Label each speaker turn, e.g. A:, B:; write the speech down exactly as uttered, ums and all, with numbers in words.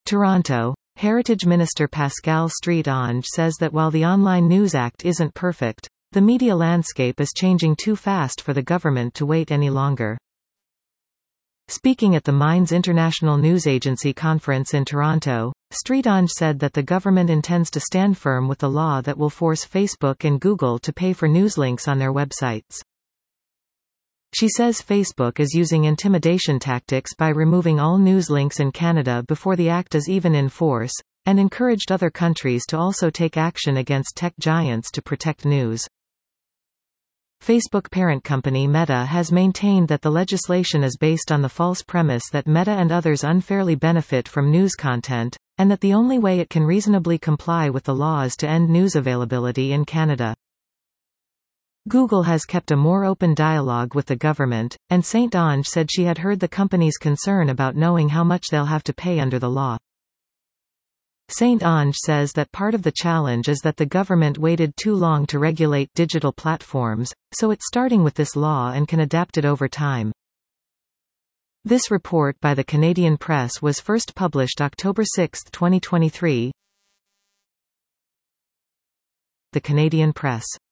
A: Toronto. Heritage Minister Pascal Street-Ange says that while the Online News Act isn't perfect, the media landscape is changing too fast for the government to wait any longer. Speaking at the Minds International News Agency conference in Toronto, Street-Ange said that the government intends to stand firm with the law that will force Facebook and Google to pay for news links on their websites. She says Facebook is using intimidation tactics by removing all news links in Canada before the act is even in force, and encouraged other countries to also take action against tech giants to protect news. Facebook parent company Meta has maintained that the legislation is based on the false premise that Meta and others unfairly benefit from news content, and that the only way it can reasonably comply with the law is to end news availability in Canada. Google has kept a more open dialogue with the government, and Saint-Ange said she had heard the company's concern about knowing how much they'll have to pay under the law. Saint-Ange says that part of the challenge is that the government waited too long to regulate digital platforms, so it's starting with this law and can adapt it over time. This report by the Canadian Press was first published October sixth, twenty twenty-three. The Canadian Press.